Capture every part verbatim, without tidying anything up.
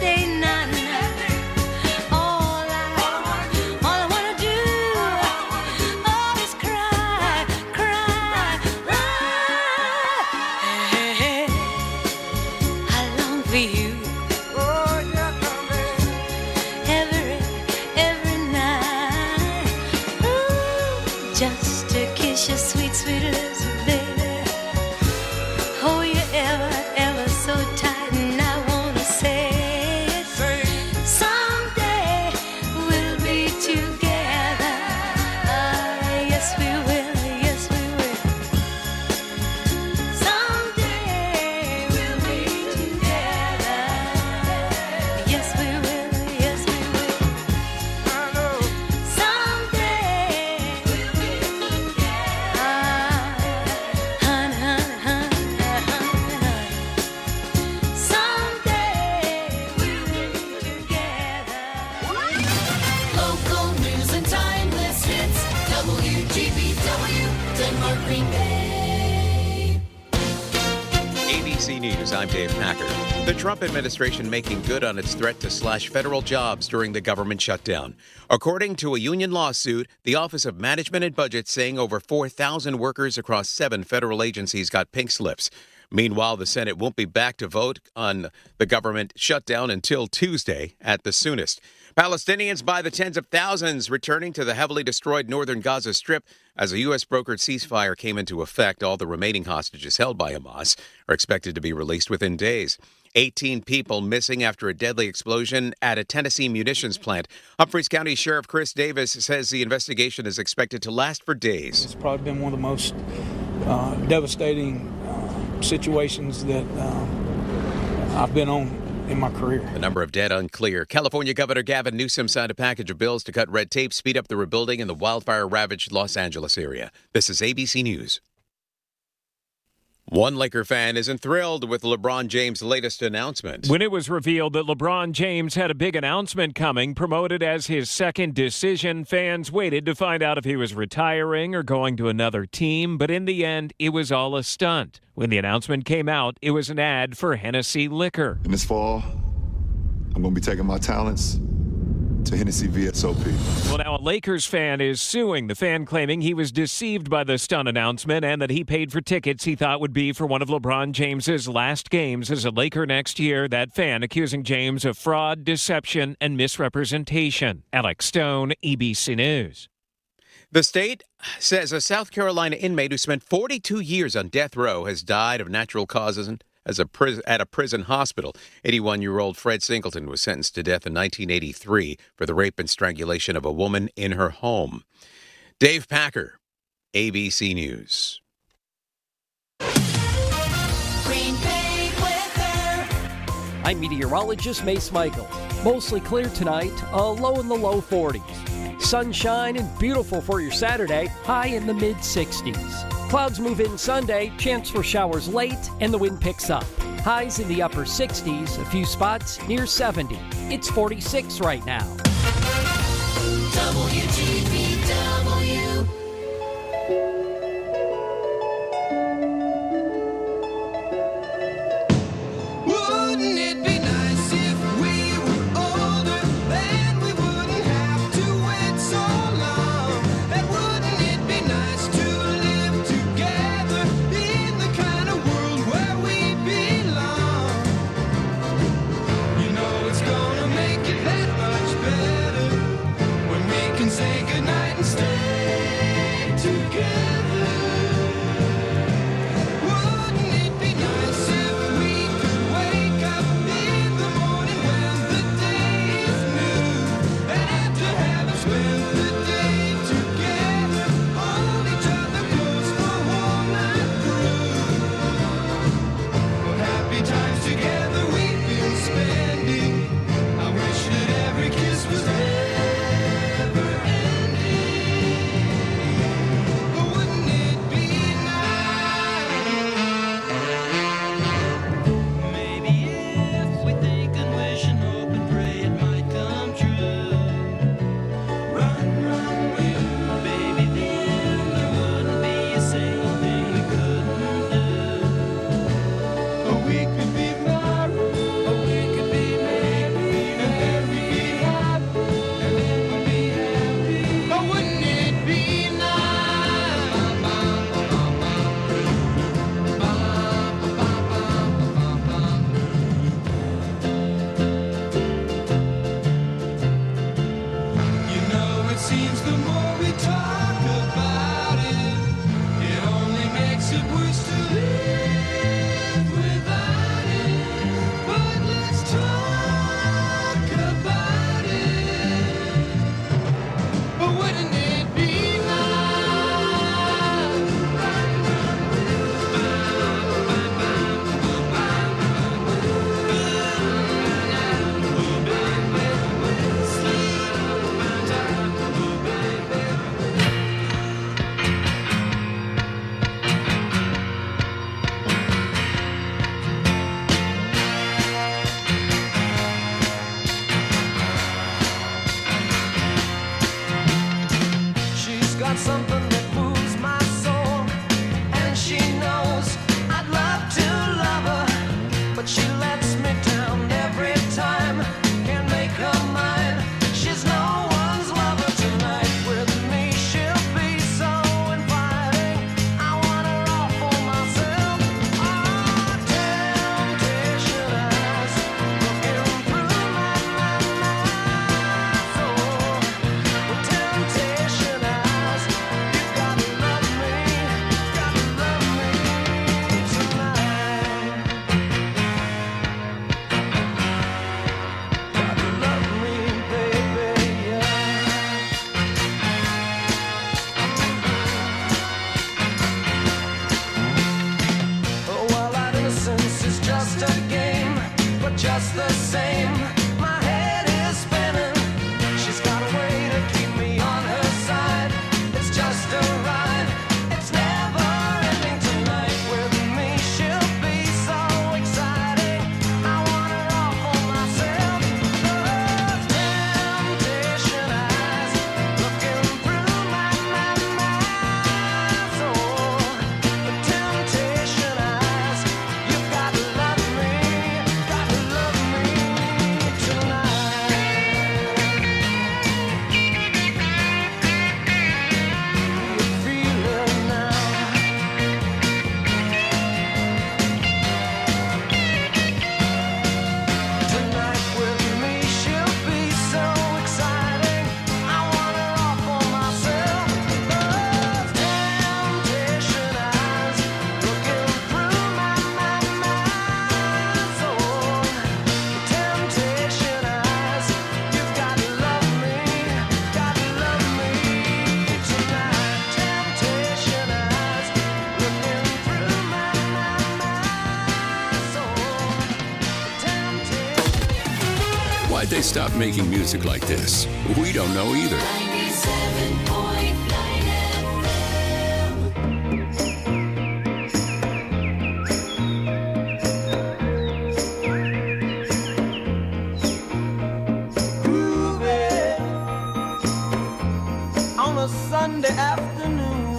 day, na na. All I, all I wanna do, oh, is cry, cry, cry. Hey, hey, hey. I long for you. Oh, yeah, baby. Every, every night. Ooh, just to kiss your sweet, sweet lips, baby. Hold you ever, ever so tight, and I wanna say it. Someday we'll be together. Ah, yes we will, yes we will. Someday we'll be together. Yes we will, yes we will. Someday we'll be together. Ah, honey, honey, honey, honey, honey. Someday we'll be together. Local news and timeless hits. W G B W, Denmark, Green Bay. A B C News, I'm Dave Packer. The Trump administration making good on its threat to slash federal jobs during the government shutdown. According to a union lawsuit, the Office of Management and Budget saying over four thousand workers across seven federal agencies got pink slips. Meanwhile, the Senate won't be back to vote on the government shutdown until Tuesday at the soonest. Palestinians by the tens of thousands returning to the heavily destroyed northern Gaza Strip as a U S brokered ceasefire came into effect. All the remaining hostages held by Hamas are expected to be released within days. eighteen people missing after a deadly explosion at a Tennessee munitions plant. Humphreys County Sheriff Chris Davis says the investigation is expected to last for days. It's probably been one of the most uh, devastating uh, situations that uh, I've been on in my career. The number of dead unclear. California Governor Gavin Newsom signed a package of bills to cut red tape, speed up the rebuilding in the wildfire-ravaged Los Angeles area. This is A B C News. One Laker fan isn't thrilled with LeBron James' latest announcement. When it was revealed that LeBron James had a big announcement coming, promoted as his second decision, fans waited to find out if he was retiring or going to another team, but in the end, it was all a stunt. When the announcement came out, it was an ad for Hennessy Liquor. And this fall, I'm going to be taking my talents to Hennessy V S O P. Well, now a Lakers fan is suing the fan, claiming he was deceived by the stunt announcement and that he paid for tickets he thought would be for one of LeBron James's last games as a Laker next year. That fan accusing James of fraud, deception, and misrepresentation. Alex Stone, A B C News. The state says a South Carolina inmate who spent forty-two years on death row has died of natural causes as a pris- at a prison hospital. eighty-one-year-old Fred Singleton was sentenced to death in nineteen eighty-three for the rape and strangulation of a woman in her home. Dave Packer, A B C News. Green Bay weather. I'm meteorologist Mace Michael. Mostly clear tonight, a low in the low forties. Sunshine and beautiful for your Saturday, high in the mid sixties. Clouds move in Sunday, chance for showers late, and the wind picks up. Highs in the upper sixties, a few spots near seventy. It's forty-six right now. W G B W. Wouldn't it be nice if we were older, then we wouldn't have to wait so long? And wouldn't it be nice to live together in the kind of world where we belong? You know it's gonna make it that much better when we can say goodnight and stay together. Wouldn't it be nice if we could wake up in the morning when the day is new, and after having spent the day together, hold each other close for one night through? Well, happy times together we've been spending. I wish that every kiss was never ending. But wouldn't it be nice? Maybe if we think and wish and hope and pray it might come true. Run, run, will, baby, then there wouldn't be a single thing we couldn't do. Or we could be married, or we could be married. just the same. My head is spinning. She's got a way to keep me on her side. It's just a ride. It's never ending tonight with me. She'll be so exciting. I want her all for myself. Those temptation eyes looking through my, my, my soul. The temptation eyes. You've got to love me. Got to love me tonight. You feel it now. Tonight with me, she'll be so exciting. I want her all for myself. Those temptation eyes looking through my, my, my soul. The temptation eyes. You've got to love me, got to love me tonight. Temptation eyes looking through my, my, my soul. Temptation. Why'd they stop making music like this? We don't know either. ninety-seven point nine F M. Groovy on a Sunday afternoon.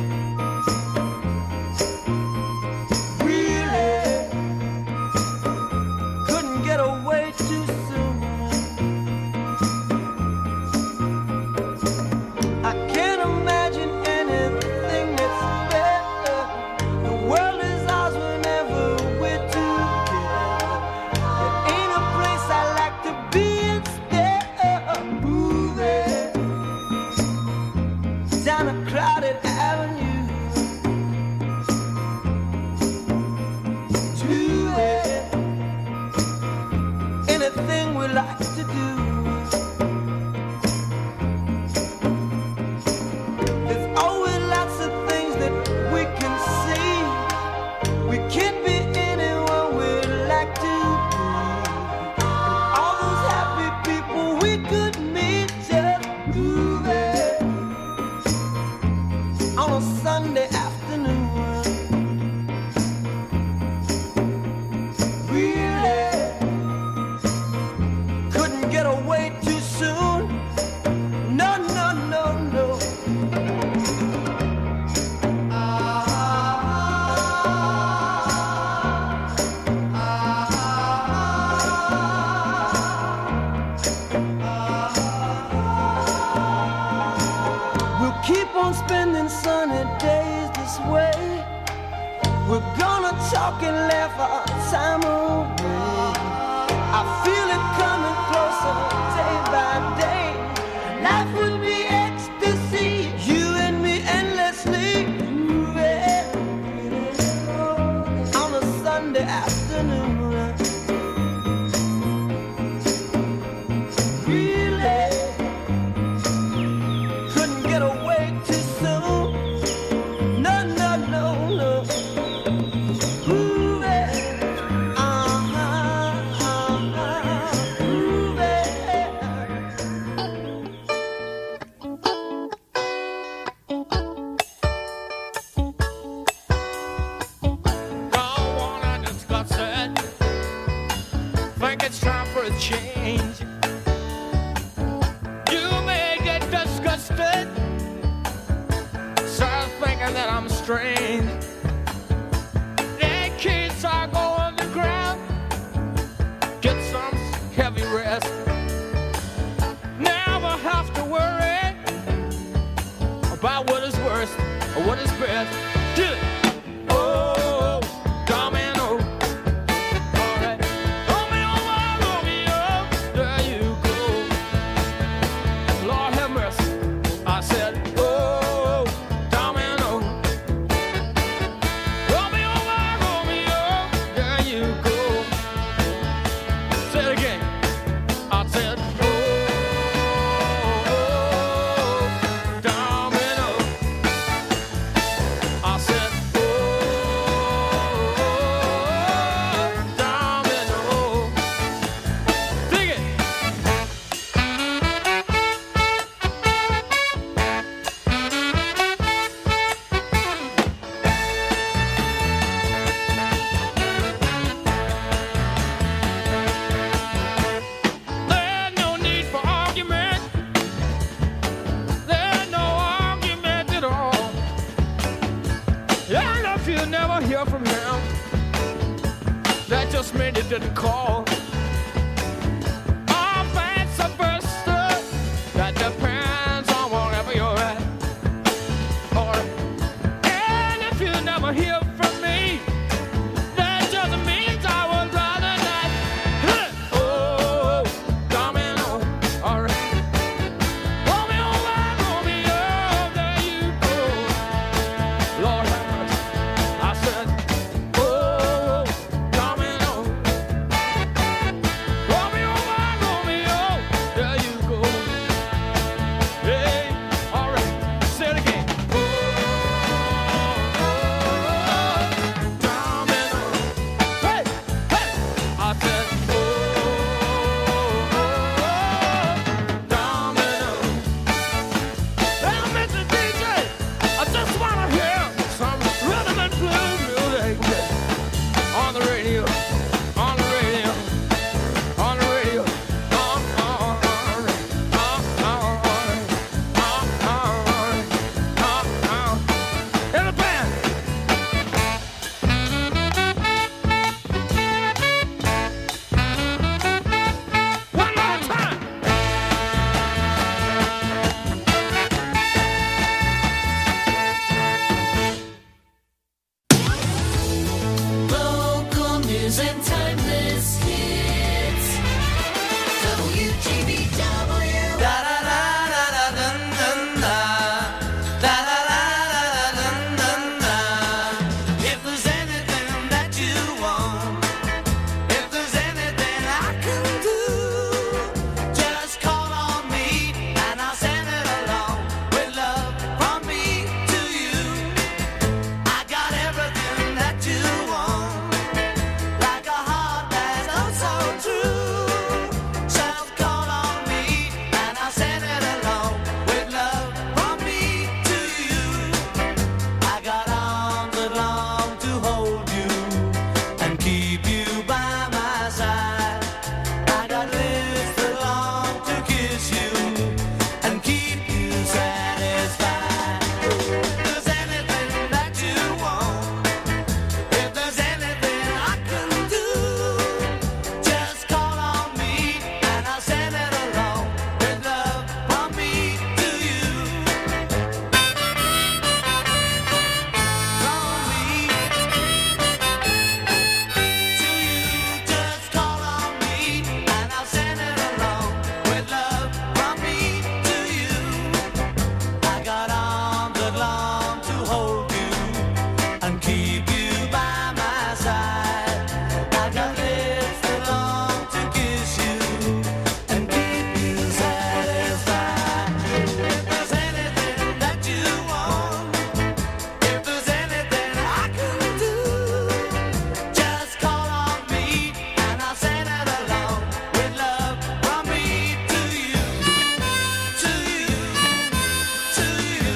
Really couldn't get away too soon. I can't imagine anything that's better. The world is ours whenever we're together. There ain't a place I like to be instead of moving down a crowded avenue to it. Anything we like to do. There's always lots of things that we can see. We can't be anyone we'd like to be. And all those happy people we could meet just moving on a Sunday afternoon. Really couldn't get away too soon. No, no, no, no. We'll keep on spending sunny days this way. We're gonna talk and laugh our time away. I feel it coming closer day by day. Life would be ecstasy, you and me endlessly moving on a Sunday afternoon. Really couldn't get away too soon. No, no, no, no. Moving, uh-huh, uh-huh, moving. Don't wanna discuss it. Think it's time for a change. You may get disgusted. Start thinking that I'm strange. That kids are going to ground. Get some heavy rest. Never have to worry about what is worst or what is best. Do it. Oh, domino. All right. Romeo, my Romeo. There you go. Lord have mercy. I said, oh, domino. that just meant you didn't call. Oh, vice versa, that depends on wherever you're at. Or, and if you never hear from me, that just means I would rather not. Huh. Oh, domino, all right. Romeo, Romeo, there you go. Lord have mercy. I said, oh, domino. Romeo, Romeo, there you go. Hey, all right, say it again. Oh, domino. Hey, hey. I said, oh, domino. Well, Mister D J, I just wanna hear some rhythm and blues music on the radio, on the radio, on the radio. On, on, on, on, on, on, on, on. In the band. One more time. Local news and timeless hits. W G B W. Da da da da da dun dun da. Da da da da da dun dun da. If there's anything that you want, if there's anything I can do, just call on me and I'll send it along with love from me to you. I got everything that you want, like a heart that's oh so true. Just call on me and I'll send it along with love from me to you. I got arms that long to hold you and keep you by my side. I got lips that long to kiss you and keep you satisfied. If there's anything that you want, if there's anything I can do, just call on me and I'll send it along with love from me to you. From me to you, just call on me and I'll send it along with love from me to you. I got arms that long to hold you and keep you by my side. I got lips that long to kiss you and keep you satisfied. If there's anything that you want, if there's anything I can do, just call on me and I'll send it along with love from me to you, to you, to you,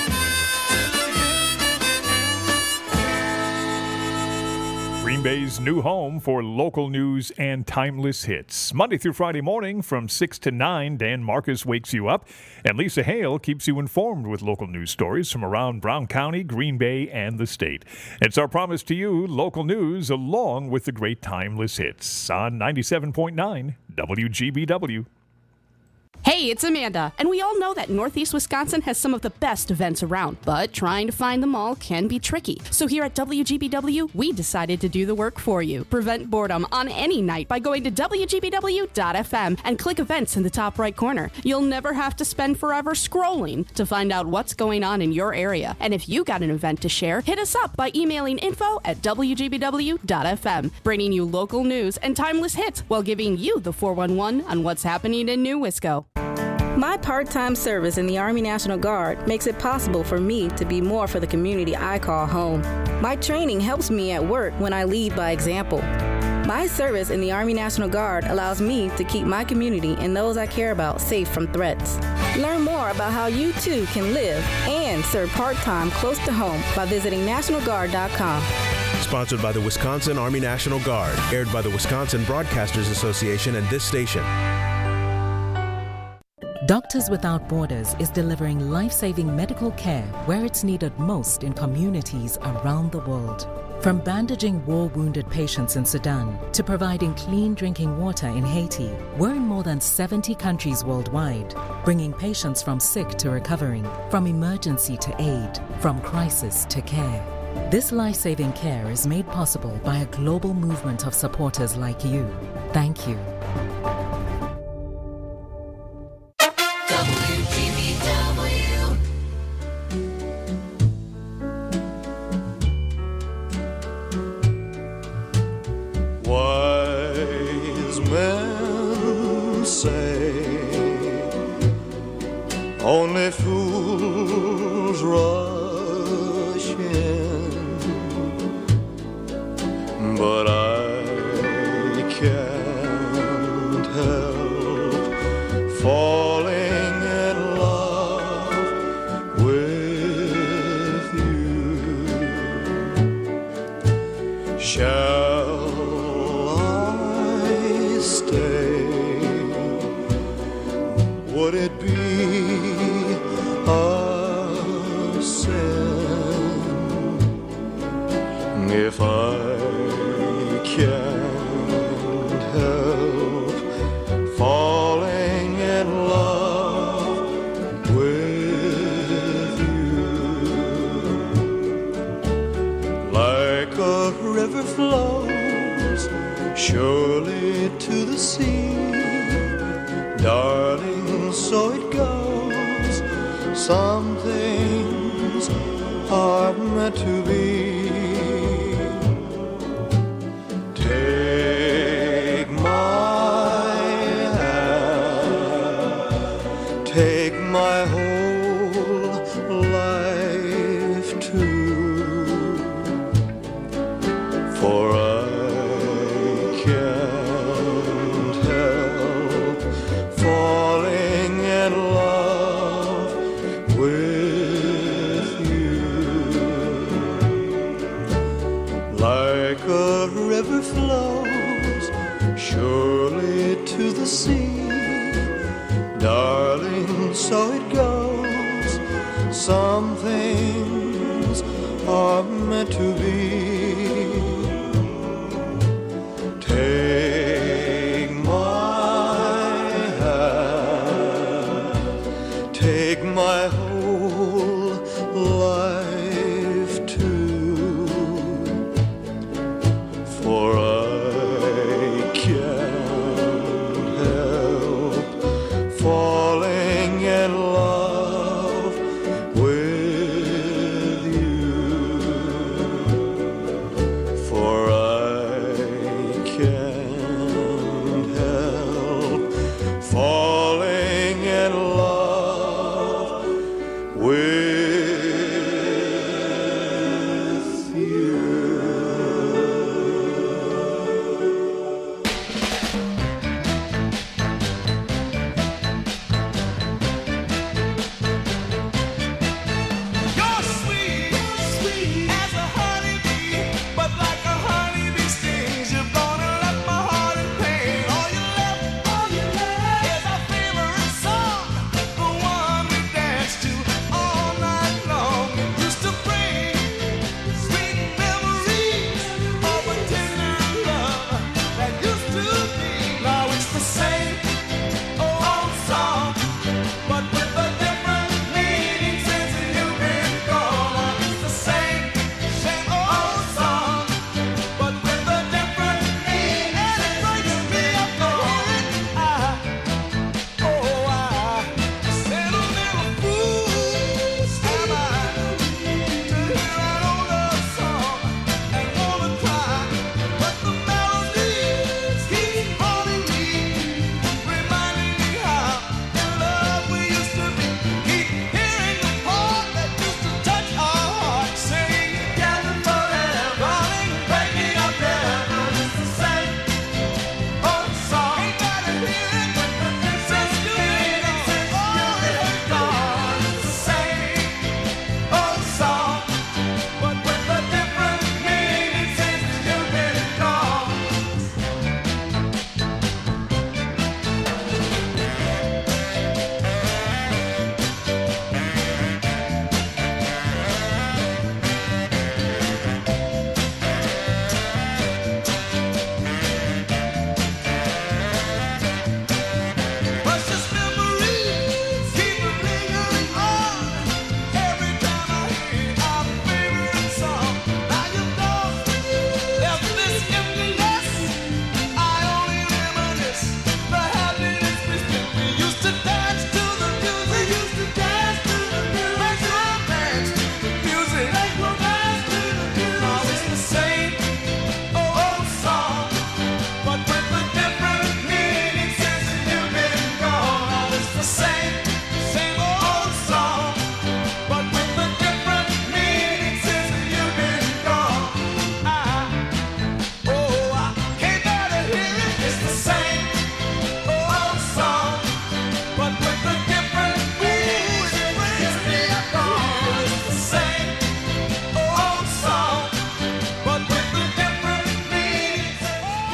Green Bay's new home for local news and timeless hits. Monday through Friday morning from six to nine, Dan Marcus wakes you up, and Lisa Hale keeps you informed with local news stories from around Brown County, Green Bay, and the state. It's our promise to you, local news along with the great timeless hits on ninety-seven point nine W G B W. Hey, it's Amanda, and we all know that Northeast Wisconsin has some of the best events around, but trying to find them all can be tricky. So here at W G B W, we decided to do the work for you. Prevent boredom on any night by going to W G B W dot F M and click events in the top right corner. You'll never have to spend forever scrolling to find out what's going on in your area. And if you got an event to share, hit us up by emailing info at W G B W dot F M, bringing you local news and timeless hits while giving you the four one one on what's happening in New Wisco. My part-time service in the Army National Guard makes it possible for me to be more for the community I call home. My training helps me at work when I lead by example. My service in the Army National Guard allows me to keep my community and those I care about safe from threats. Learn more about how you too can live and serve part-time close to home by visiting national guard dot com. Sponsored by the Wisconsin Army National Guard, aired by the Wisconsin Broadcasters Association and this station. Doctors Without Borders is delivering life-saving medical care where it's needed most in communities around the world. From bandaging war-wounded patients in Sudan to providing clean drinking water in Haiti, we're in more than seventy countries worldwide, bringing patients from sick to recovering, from emergency to aid, from crisis to care. This life-saving care is made possible by a global movement of supporters like you. Thank you. W G B W. Wise men say only fools rush in, but I can't help falling in love with you. Shall I stay? Would it be a sin if I can't help falling in love with you? Like a river flows surely to the sea, darling, so it goes. Some things are meant to be. Take my hand, take my whole life too, for I can't help falling in love with you. Like a river flows surely to the sea, darling, so it goes. Some things are meant to be. Take my hand, take my whole life too, for I can't help falling in love with you.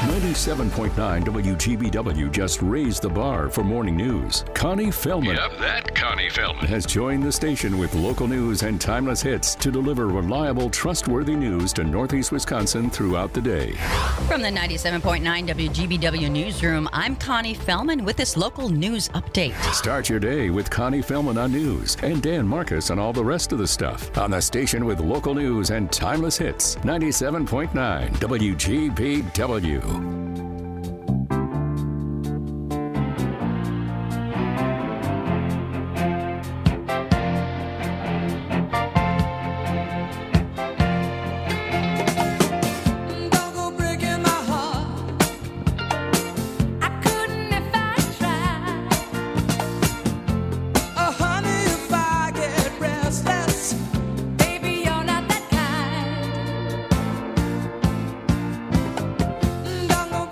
ninety-seven point nine W G B W just raised the bar for morning news. Connie Fellman. Yep, that Connie Fellman. Has joined the station with local news and timeless hits to deliver reliable, trustworthy news to Northeast Wisconsin throughout the day. From the ninety-seven point nine W G B W newsroom, I'm Connie Fellman with this local news update. Start your day with Connie Fellman on news and Dan Marcus on all the rest of the stuff on the station with local news and timeless hits. ninety-seven point nine W G B W. Don't go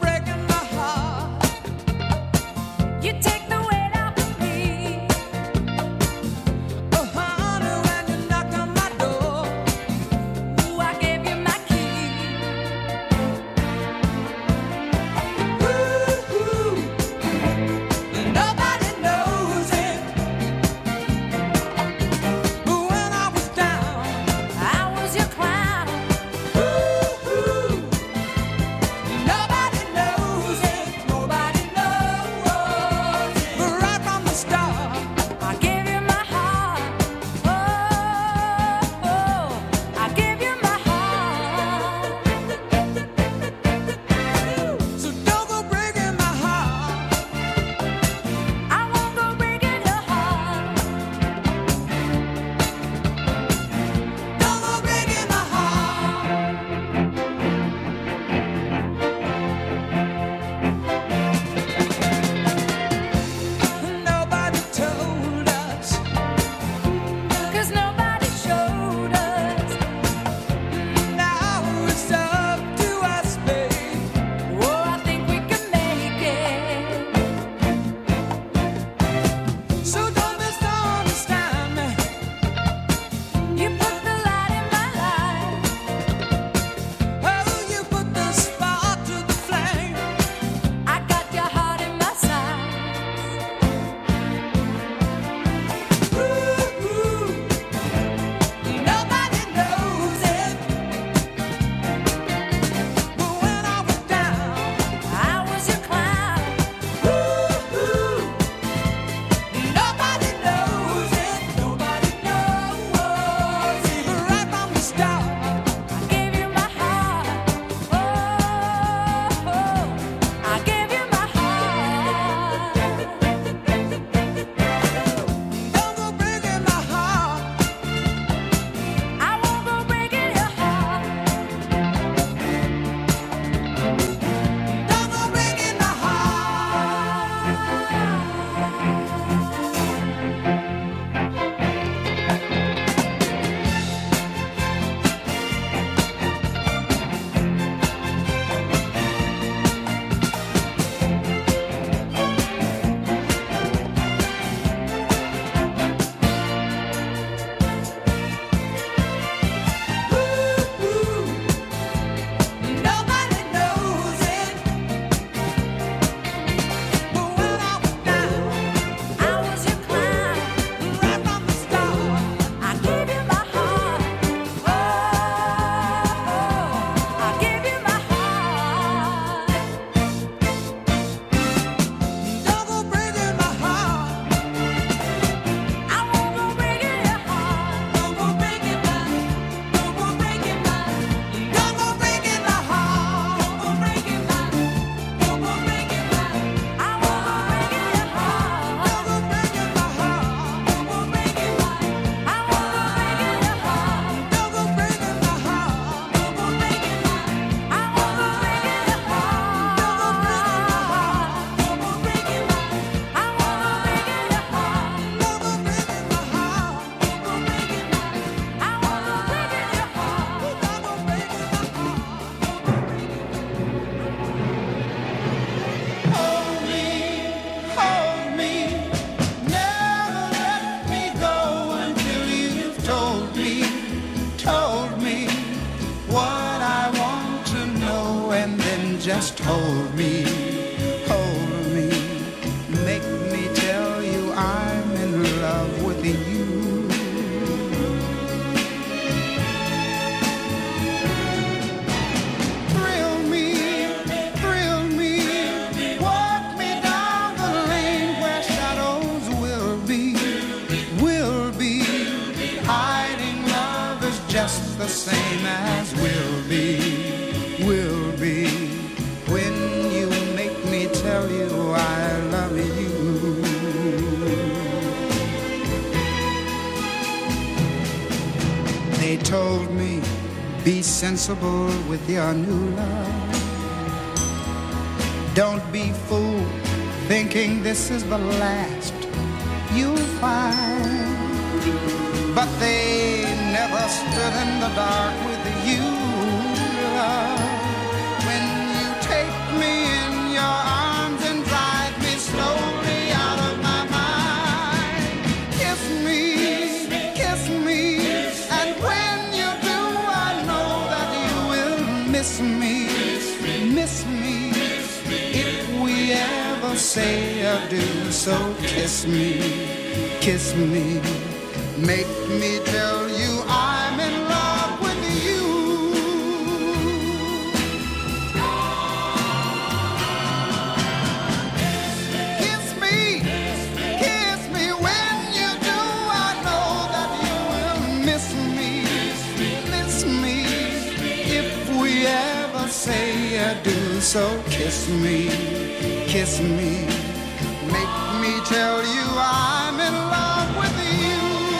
just hold me, hold me, make me tell you I'm in love with you. Thrill me, thrill me, walk me down the lane where shadows will be, will be. Hiding love is just the same as will be, will be. When you make me tell you I love you. They told me, be sensible with your new love. Don't be fooled thinking this is the last you'll find. But they never stood in the dark with you, love. When you take me in your arms and drive me slowly out of my mind. Kiss me, kiss me, and when you do, I know that you will miss me, miss me. If we ever say adieu, so kiss me, kiss me. Make me tell you I'm in love with you. Kiss me, kiss me. When you do, I know that you will miss me, miss me. If we ever say adieu, so kiss me, kiss me. Make me tell you I'm in love with you.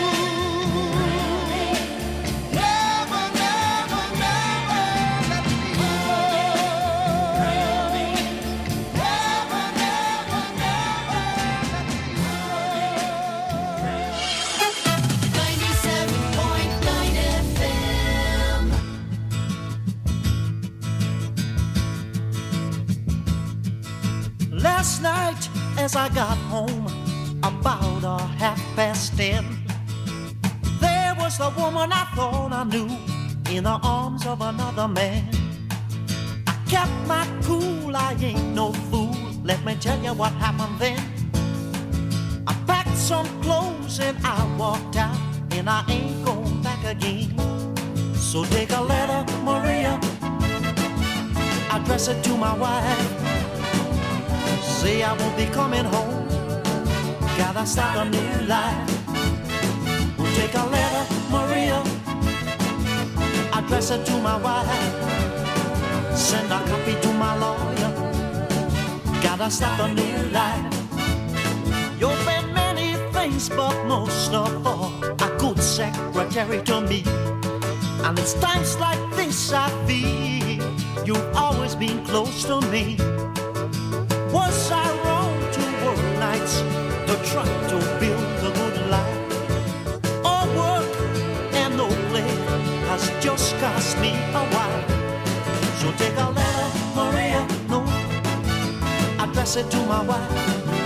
Last night as I got home about a half past ten, there was the woman I thought I knew in the arms of another man. I kept my cool, I ain't no fool. Let me tell you what happened then. I packed some clothes and I walked out, and I ain't going back again. So take a letter, Maria, address it to my wife. Say I won't be coming home, gotta start a new life. We'll take a letter, Maria, address it to my wife. Send a copy to my lawyer, gotta start a new life. You've been many things, but most of all, a good secretary to me. And it's times like this I feel you've always been close to me. Was I wrong to work nights to try to build a good life? All work and no play has just cost me a while. So take a letter, Maria, no, address it to my wife.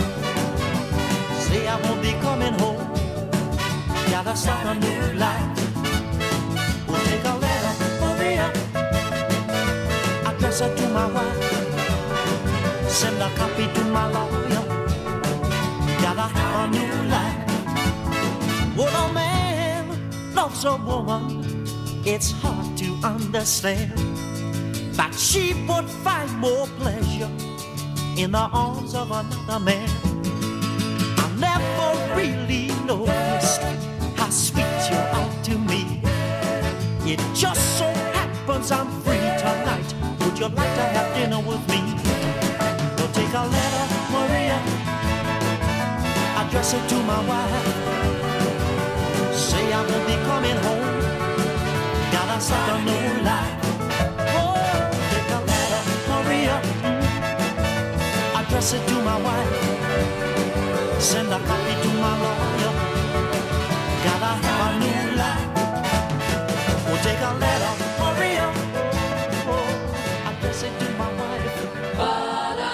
Say I won't be coming home, gotta start a new life. We'll take a letter, Maria, address it to my wife. Send a copy to my lawyer, gotta have a new life. When a man loves a woman, it's hard to understand that she would find more pleasure in the arms of another man. I never really noticed how sweet you are to me. It just so happens I'm free tonight. Would you like to have dinner with me? Take a letter, Maria, address it to my wife. Say I won't be coming home, gotta start a new life. Oh, take a letter, Maria, address it to my wife. Send a copy to my lawyer, gotta have a new life. Oh, take a letter, Maria, oh, address it to my wife. Ba-da.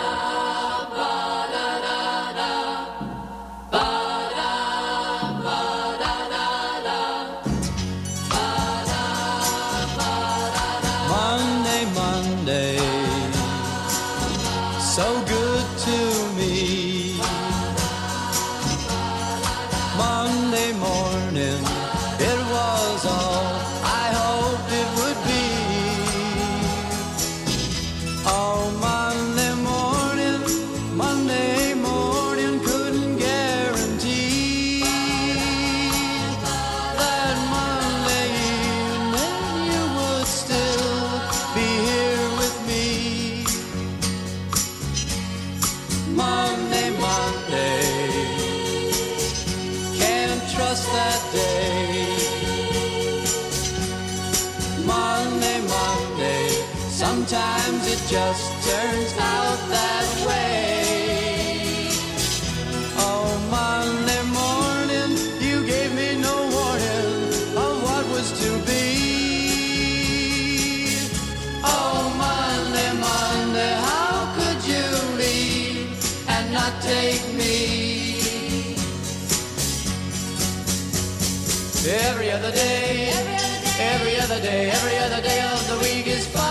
so good to me. Monday morning, it was all I hoped it would be. Oh, Monday morning, Monday morning, couldn't guarantee that Monday evening you would still be here with me. Monday, Monday, can't trust that day. Monday, Monday, sometimes it just turns out that way. Oh, Monday morning, you gave me no warning of what was to be. Oh, Monday, Monday, how could you leave and not take me? Every other day, every other day, every other day of the week is fine,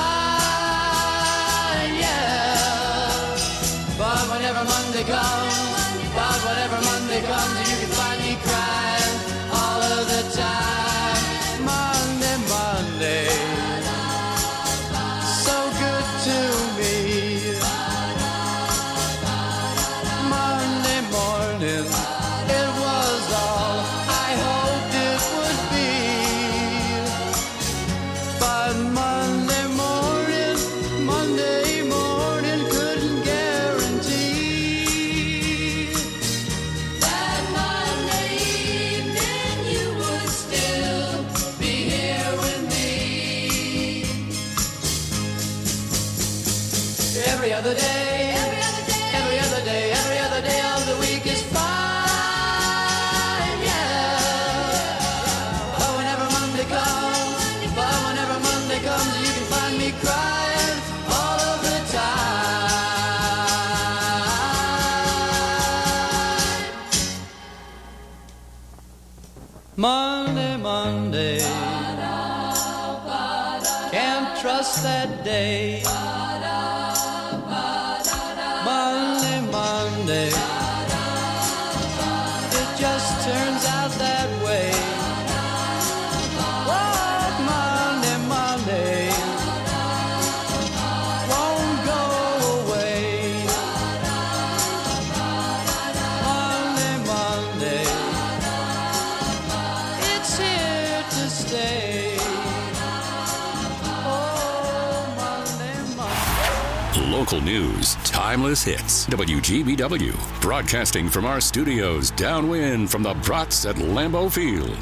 yeah. But whenever Monday comes, but whenever Monday comes, you can find me crying all of the time. Monday, Monday, so good to me. Monday morning, it was all I hoped it would be. But Monday morning, Monday morning, couldn't guarantee that Monday evening you would still be here with me. Every other day, every other day, every other day, every other day of the week is fine, yeah. But whenever Monday comes, but whenever Monday comes, you can find me crying all of the time. Monday, Monday, can't trust that day. Monday, Monday, it just turns out that way. What Monday, Monday, won't go away. Monday, Monday, it's here to stay. Local news, timeless hits. W G B W, broadcasting from our studios downwind from the Brats at Lambeau Field.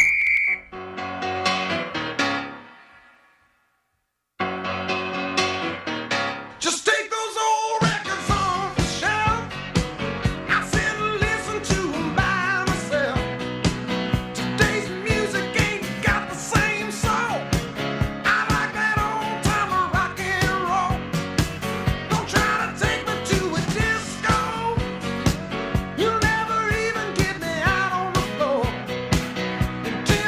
Just take those old records off the shelf. I sit and listen to 'em by myself. Today's music ain't got the same soul. I like that old time rock and roll. Don't try to take me to a disco. You'll never even get me out on the floor.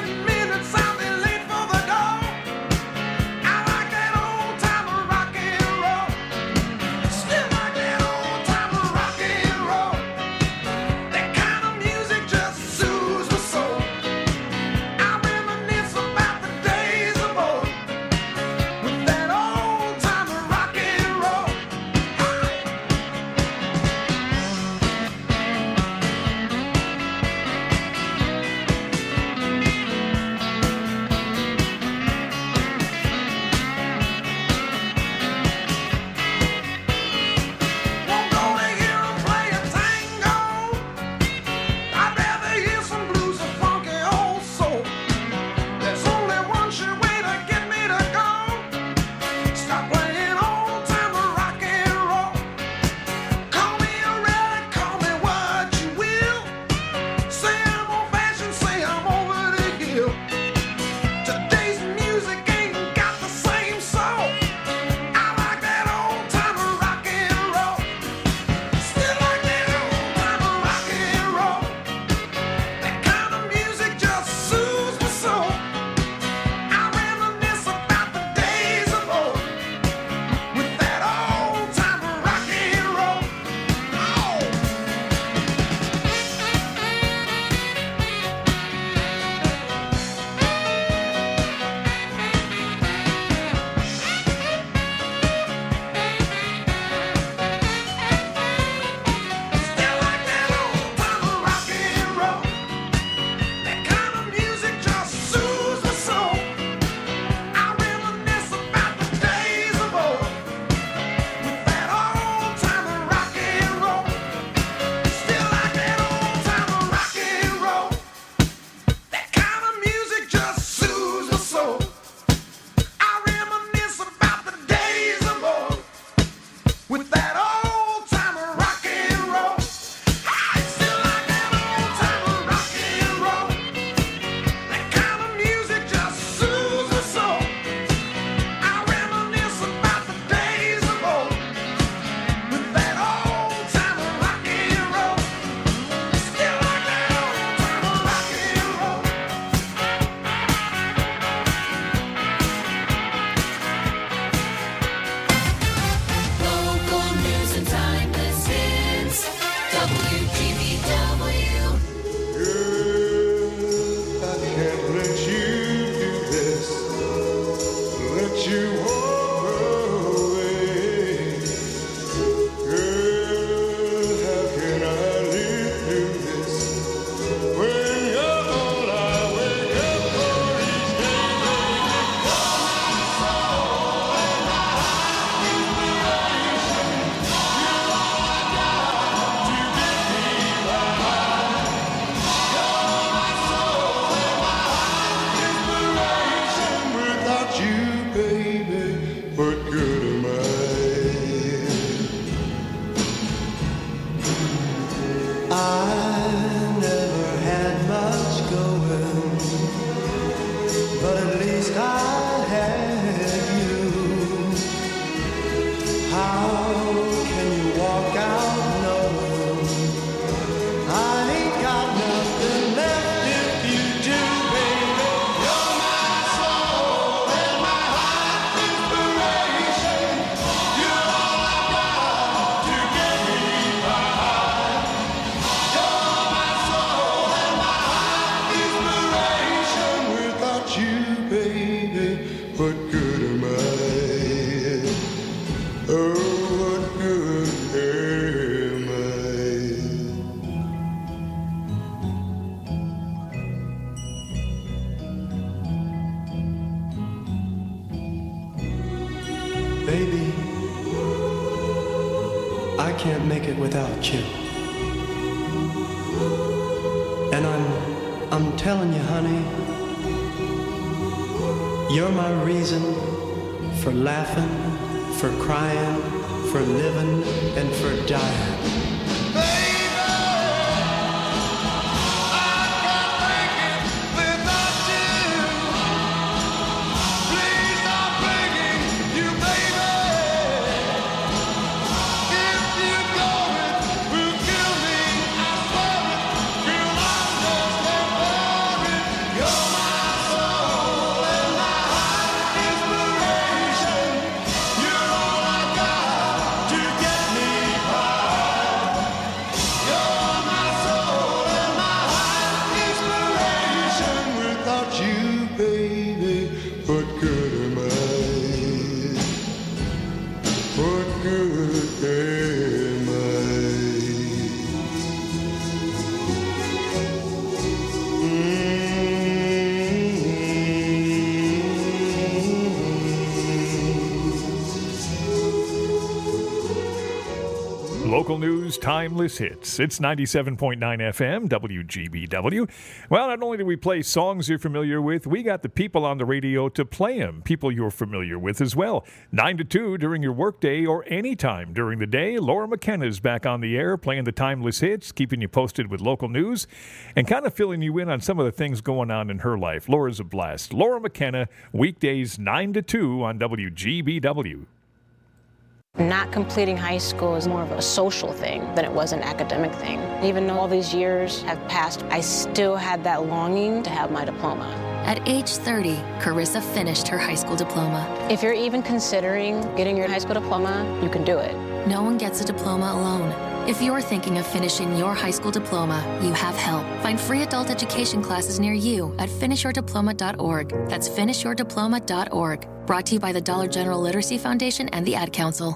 I can't make it without you. And I'm, I'm telling you, honey, you're my reason for laughing, for crying, for living, and for dying. Local news, timeless hits. It's ninety-seven point nine F M, W G B W. Well, not only do we play songs you're familiar with, we got the people on the radio to play them, people you're familiar with as well. nine to two during your workday or anytime during the day, Laura McKenna's back on the air playing the timeless hits, keeping you posted with local news, and kind of filling you in on some of the things going on in her life. Laura's a blast. Laura McKenna, weekdays nine to two on W G B W. Not completing high school is more of a social thing than it was an academic thing. Even though all these years have passed, I still had that longing to have my diploma. At age thirty, Carissa finished her high school diploma. If you're even considering getting your high school diploma, you can do it. No one gets a diploma alone. If you're thinking of finishing your high school diploma, you have help. Find free adult education classes near you at finish your diploma dot org. That's finish your diploma dot org. Brought to you by the Dollar General Literacy Foundation and the Ad Council.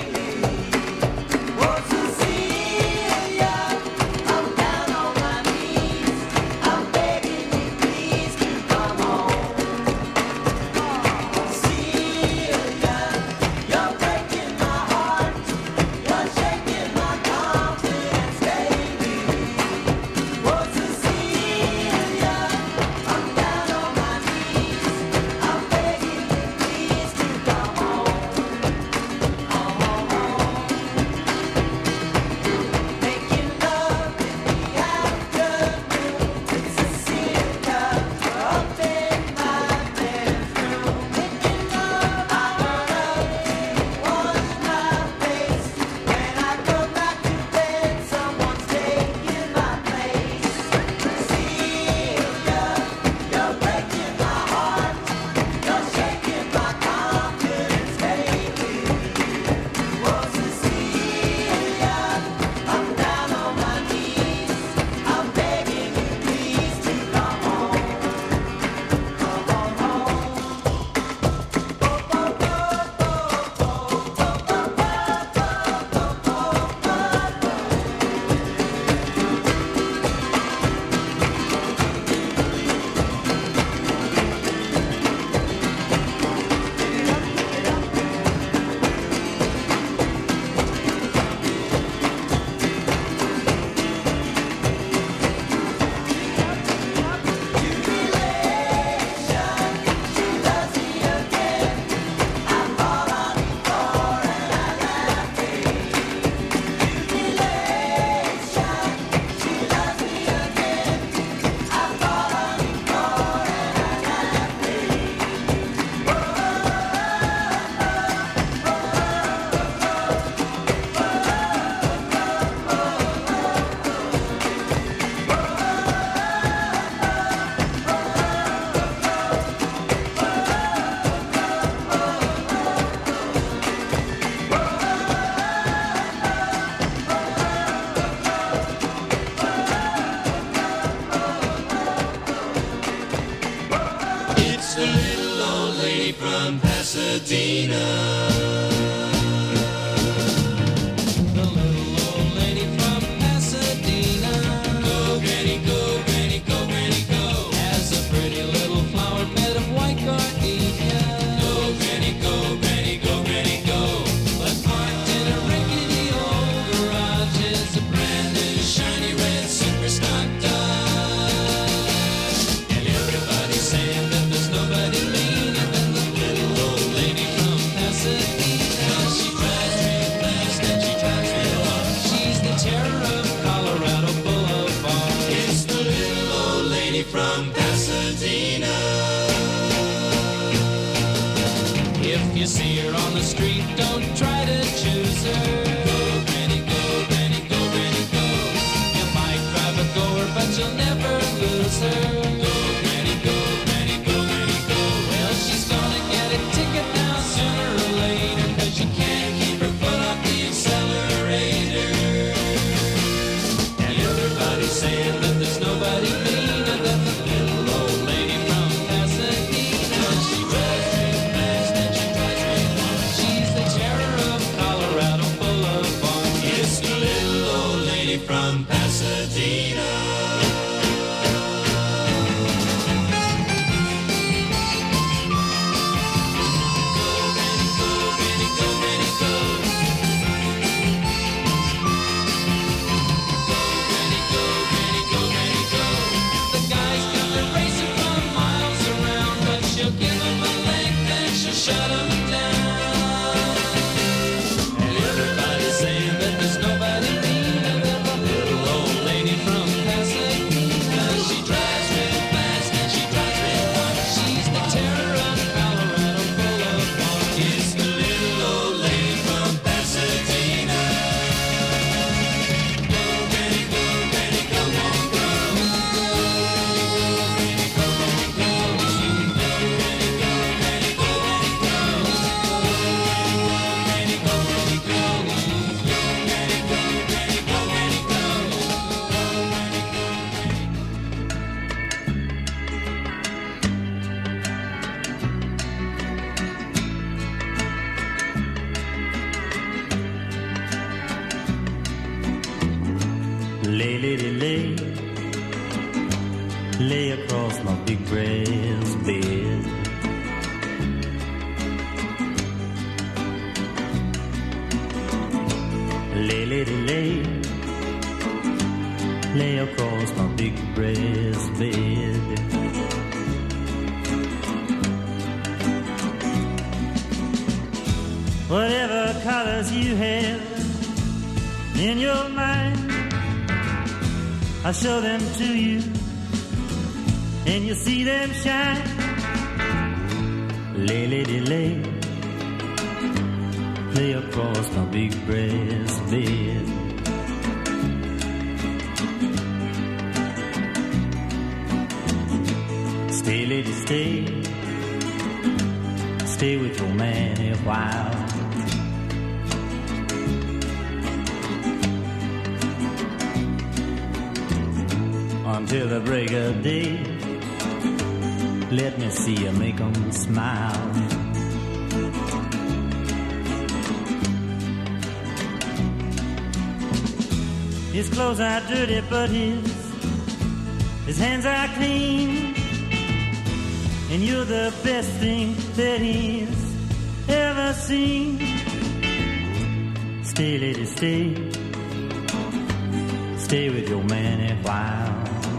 Cecilia, I'm down on my knees. lady from Pasadena. The little old lady from Pasadena. Go, granny, go, granny, go, granny, go. Has a pretty little flower bed of white gardenia. Go, granny, go, granny, go, granny, go. But parked in a rickety old garage is a brand new shiny red super stock Dodge. And everybody's saying that there's nobody meaner than the little old lady from Pasadena. She drives real fast and she drives real hard. She's the terror of Colorado Boulevard. It's the little old lady from Pasadena. If you see her on the street, don't try to choose her. Go, granny, go, granny, go, granny, go. You might drive a goer, but you'll never lose her. Go, granny, go, granny, go, granny, go. Well, she's gonna get a ticket now sooner or later, 'cause you can't keep her foot off the accelerator. And everybody's saying that there's nobody meaner than the little old lady from Pasadena. She drives real fast and she drives real hard. She's the terror of Colorado Boulevard. It's the little old lady from Pasadena. The guys got the racing for miles around, but she'll give them a leg, then she'll shut them down. And everybody's saying that there's nobody meaner than the little old lady from Pasadena. She drives real fast and she drives real hard. She's the terror of Colorado Boulevard. It's the little old lady from Pasadena. Go, granny, go, granny, come on, go. Lay, lady, lay, lay across my big brass bed. Lay, lady, lay, lay across my big brass bed. Whatever colors you have in your mind, I'll show them to you, and you'll see them shine. Lay, lady, lay, lay across my big brass bed. Stay, lady, stay, stay with your man a while. Until the break of day, let me see you make 'em smile. His clothes are dirty, but his his hands are clean, and you're the best thing that he's ever seen. Stay, lady, stay, stay with your man a while.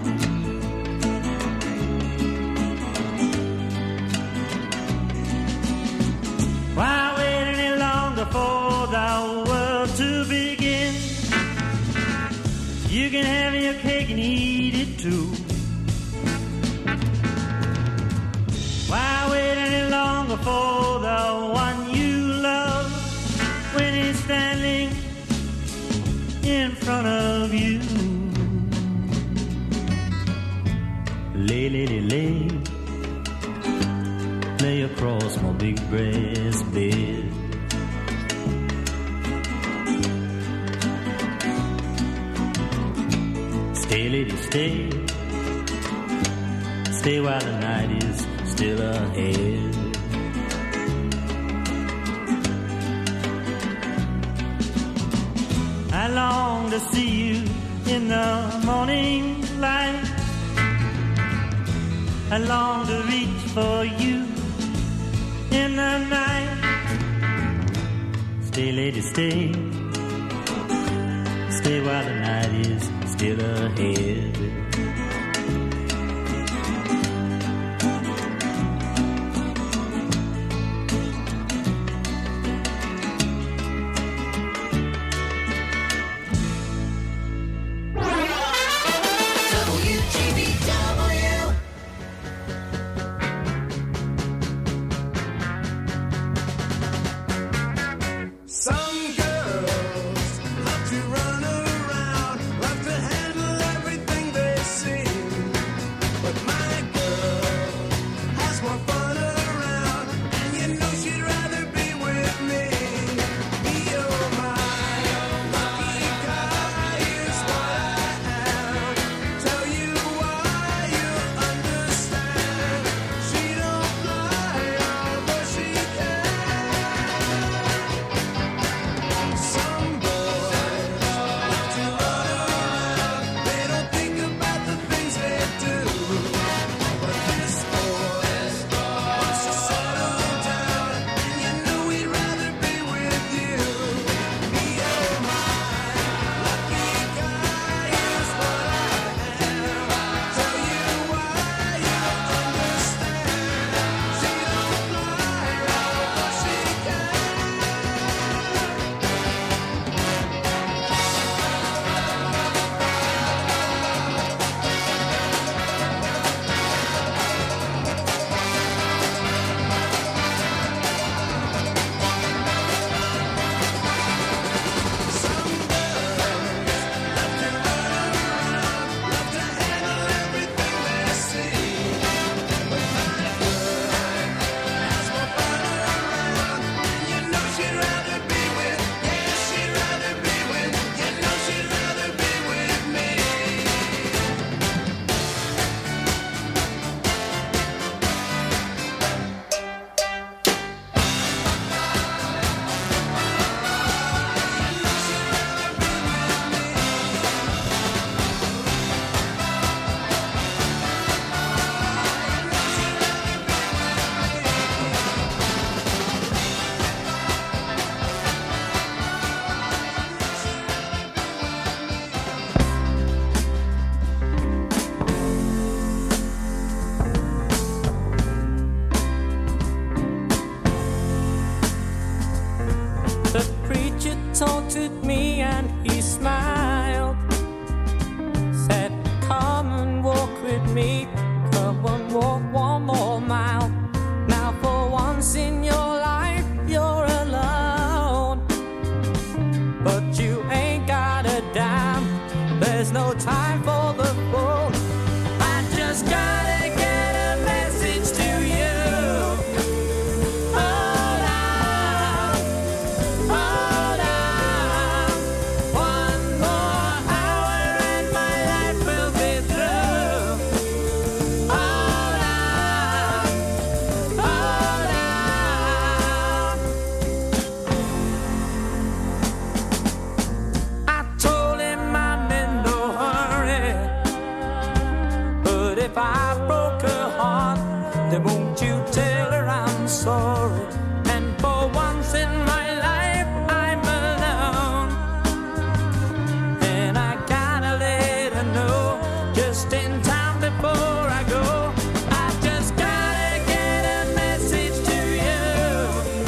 Why wait any longer for the world to begin? You can have your cake and eat it too. Why wait any longer for the one you love when he's standing in front of you? Lay, lady, lay, lay across my big brass bed. Stay, lady, stay, stay while the night is still ahead. I long to see you in the morning light. I long to reach for you in the night. Stay, lady, stay. Stay while the night is still ahead. W G B W. Some girls love to run around, love to handle everything they see. But my girl has more fun around, and you know she'd rather be with me. You're my lucky guy, is what I am. Tell you why, you'll understand. She don't fly, although she can. Some boys love to run around. They don't think about the things they do. But this boy wants to settle down, and you know he'd rather be with you. You're my lucky guy, is what I am. Tell you why, you'll understand. She don't fly, although she can. The preacher taunted me and he smiled. Said, come and walk with me. Come and walk one more mile. Now for once in your life you're alone. But you ain't got a dime. There's no time for the fool. I just gotta get a message to you. Hold on, hold on. One more hour and my life will be through. Hold on, hold on. I told him I'm in no hurry. But if I broke her heart, then won't you tell her I'm sorry? And for once in my life, I'm alone. And I gotta let her know, just in time before I go. I just gotta get a message to you.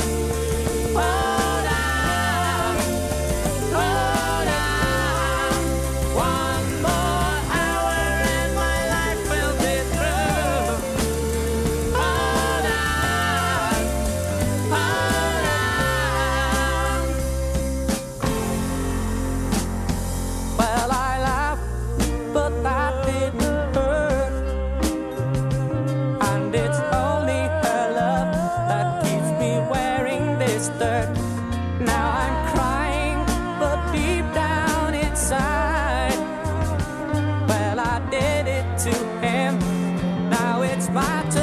Hold on, hold on. One more hour and my life will be through. Hold on, hold on. Well, I laughed, but that didn't hurt. And it's only her love that keeps me wearing this dirt. Now I'm crying, but deep down inside, well, I did it to him. Now it's my turn.